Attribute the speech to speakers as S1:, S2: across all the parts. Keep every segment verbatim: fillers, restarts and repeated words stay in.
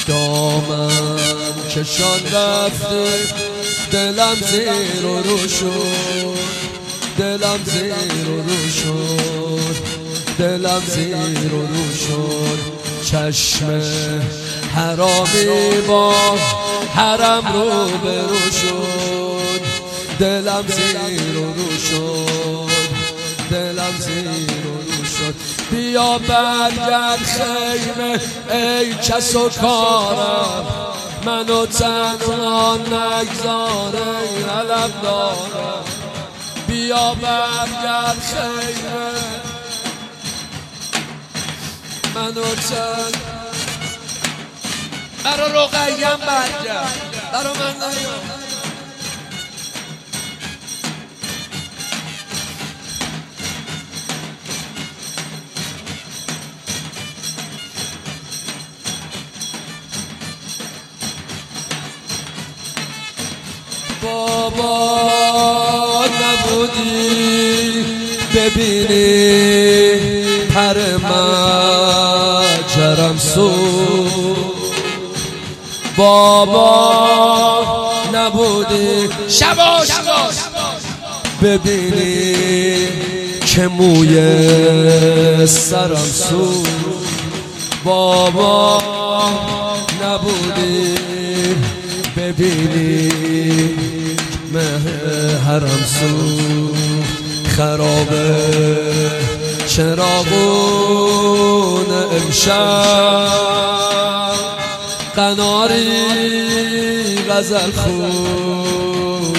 S1: دامن کشان رفته دلم زیر و رو شد، دلم زیر و رو شد، دلم زیر و رو شد. چشم حرامی با حرم رو برو شد، دلم زیر و رو شد، دلم زیر و رو شد. بیا برگرد خیمه ای کس و کارم، منو تنها نگذار ای علم دارم. بیا برگرد خیمه منو تنها، برا رقیم برگرد، برا من نیام. بابا نبودی ببینی پر مجرم سو، بابا نبودی شباش ببینی که موی سرم سو، بابا نبودی ببینی مهرم سو. خرابه چراغون امشب، قناری غزل خون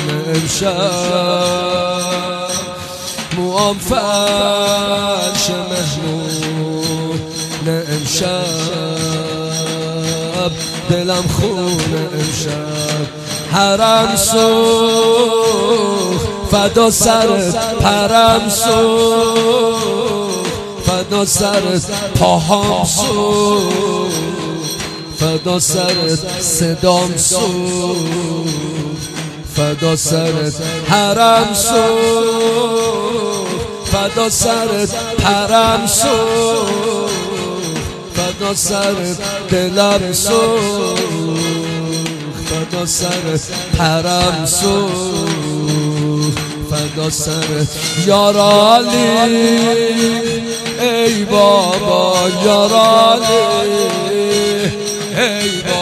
S1: امشب، موام فرش مهمون امشب، دلم خون امشب. حرم سوخت فدا سرت، پرم سوخت فدا سرت، پاهام سوخت فدا سرت، صدام سوخت فدا سرت. حرم سوخت فدا سرت، پرم سوخت فدا سرت، دلم سوخت فدا سرت، پرم سوخت فدا سرت. یارالی ای بابا یارالی ای بابا.